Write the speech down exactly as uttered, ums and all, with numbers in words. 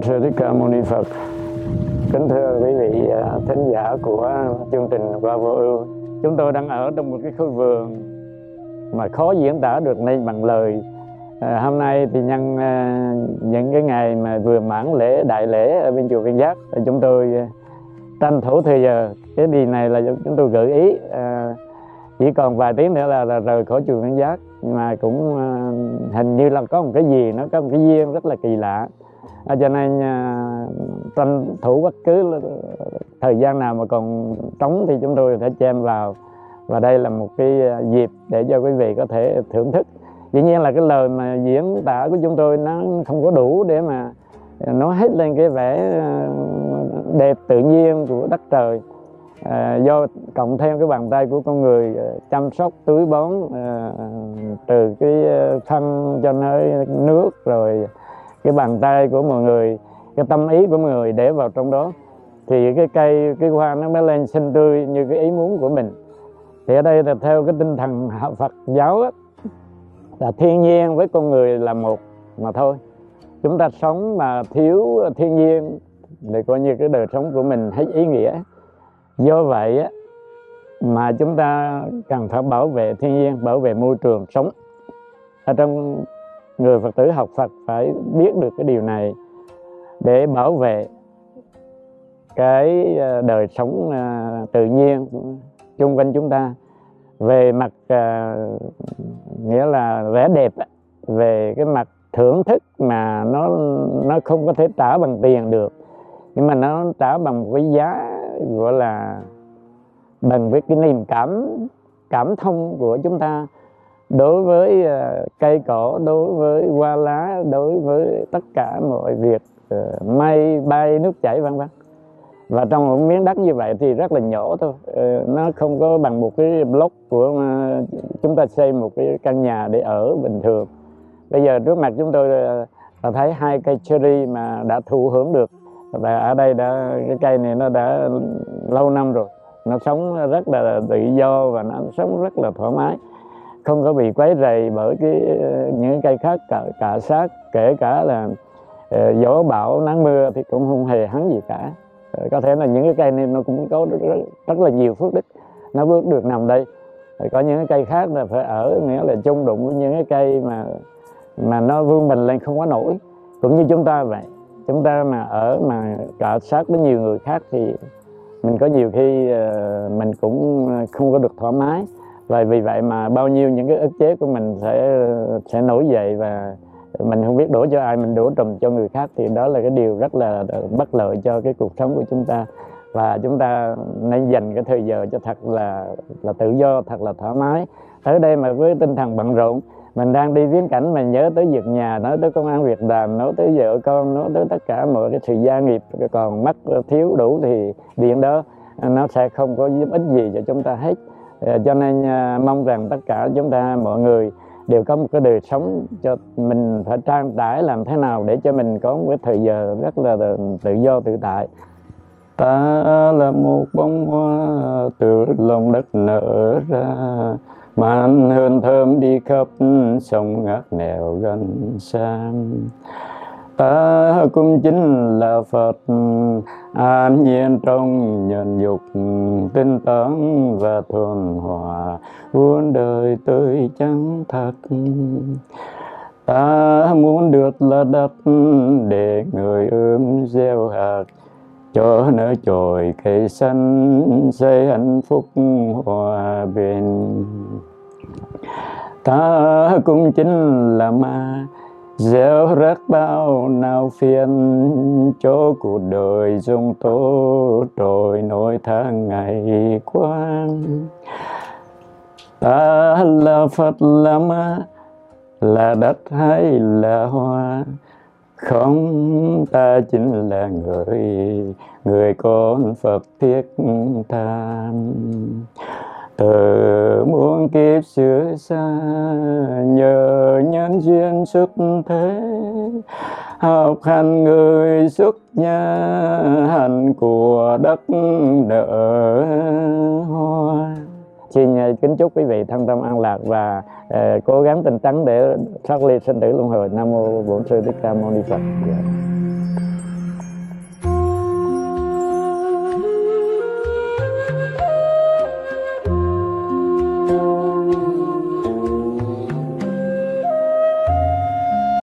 Sư Thích Ca Mâu Ni Phật. Kính thưa quý vị thính giả của chương trình Qua Vô Ưu, chúng tôi đang ở trong một cái khu vườn mà khó diễn tả được nên bằng lời. À, hôm nay thì nhân à, những cái ngày mà vừa mãn lễ đại lễ ở bên chùa Viên Giác, thì chúng tôi tranh thủ thời giờ. Cái điều này là chúng tôi gợi ý à, chỉ còn vài tiếng nữa là, là rời khỏi chùa Viên Giác, nhưng mà cũng à, hình như là có một cái gì, nó có một cái duyên rất là kỳ lạ. À, cho nên à, tranh thủ bất cứ thời gian nào mà còn trống thì chúng tôi sẽ chen vào, và đây là một cái dịp để cho quý vị có thể thưởng thức. Dĩ nhiên là cái lời mà diễn tả của chúng tôi nó không có đủ để mà nói hết lên cái vẻ đẹp tự nhiên của đất trời, à, do cộng thêm cái bàn tay của con người chăm sóc tưới bón, à, từ cái phân cho tới nước, rồi cái bàn tay của mọi người, cái tâm ý của mọi người để vào trong đó, thì cái cây, cái hoa nó mới lên xinh tươi như cái ý muốn của mình. Thì ở đây là theo cái tinh thần Phật giáo á, là thiên nhiên với con người là một mà thôi. Chúng ta sống mà thiếu thiên nhiên thì coi như cái đời sống của mình hết ý nghĩa. Do vậy á, mà chúng ta cần phải bảo vệ thiên nhiên, bảo vệ môi trường sống. Ở trong người Phật tử học Phật phải biết được cái điều này để bảo vệ cái đời sống tự nhiên chung quanh chúng ta. Về mặt uh, nghĩa là vẻ đẹp, về cái mặt thưởng thức mà nó nó không có thể trả bằng tiền được, nhưng mà nó trả bằng một cái giá gọi là bằng với cái niềm cảm cảm thông của chúng ta đối với uh, cây cỏ, đối với hoa lá, đối với tất cả mọi việc uh, mây bay nước chảy vân vân. Và trong một miếng đất như vậy thì rất là nhỏ thôi, nó không có bằng một cái block của chúng ta xây một cái căn nhà để ở bình thường. Bây giờ trước mặt chúng tôi là thấy hai cây cherry mà đã thụ hưởng được, và ở đây đã cái cây này nó đã lâu năm rồi, nó sống rất là tự do và nó sống rất là thoải mái, không có bị quấy rầy bởi cái những cây khác cả, cả sát, kể cả là uh, gió bão nắng mưa thì cũng không hề hắn gì cả. Có thể là những cái cây này nó cũng có rất, rất, rất là nhiều phước đức, nó bước được nằm đây. Có những cái cây khác là phải ở, nghĩa là chung đụng với những cái cây mà mà nó vươn mình lên không quá nổi. Cũng như chúng ta vậy, chúng ta mà ở mà cọ sát với nhiều người khác thì mình có nhiều khi uh, mình cũng không có được thoải mái. Và vì vậy mà bao nhiêu những cái ức chế của mình sẽ sẽ nổi dậy, và mình không biết đổ cho ai, mình đổ trùm cho người khác, thì đó là cái điều rất là bất lợi cho cái cuộc sống của chúng ta. Và chúng ta nên dành cái thời giờ cho thật là là tự do, thật là thoải mái. Tới đây mà với tinh thần bận rộn, mình đang đi viếng cảnh, mình nhớ tới việc nhà, nói tới công ăn việc làm, nói tới vợ con, nói tới tất cả mọi cái sự gia nghiệp còn mắc thiếu đủ, thì điện đó nó sẽ không có giúp ích gì cho chúng ta hết. Cho nên mong rằng tất cả chúng ta, mọi người đều có một cái đời sống cho mình phải trang trải làm thế nào để cho mình có một cái thời giờ rất là tự do tự tại. Ta là một bông hoa từ lòng đất nở ra, màn hương thơm đi khắp sông ngát nẻo gần xa. Ta cũng chính là Phật, an nhiên trong nhân dục, tinh tấn và thuần hòa, muôn đời tươi trắng thật. Ta muốn được là đất để người ươm gieo hạt, cho nở chồi cây xanh, xây hạnh phúc hòa bình. Ta cũng chính là ma, gieo rắc bao nào phiền, cho cuộc đời dung tố trôi nổi tháng ngày qua. Ta là Phật là ma, là đất hay là hoa, không, ta chính là người, người con Phật thiết tha. Từ muôn kiếp xưa xa, nhờ nhân duyên xuất thế, học hành người xuất gia, hành của đất nở hoa. Xin kính chúc quý vị thân tâm an lạc và uh, cố gắng tinh tấn để thoát ly sinh tử luân hồi. Nam mô Bổn Sư Thích Ca Mâu Ni Phật.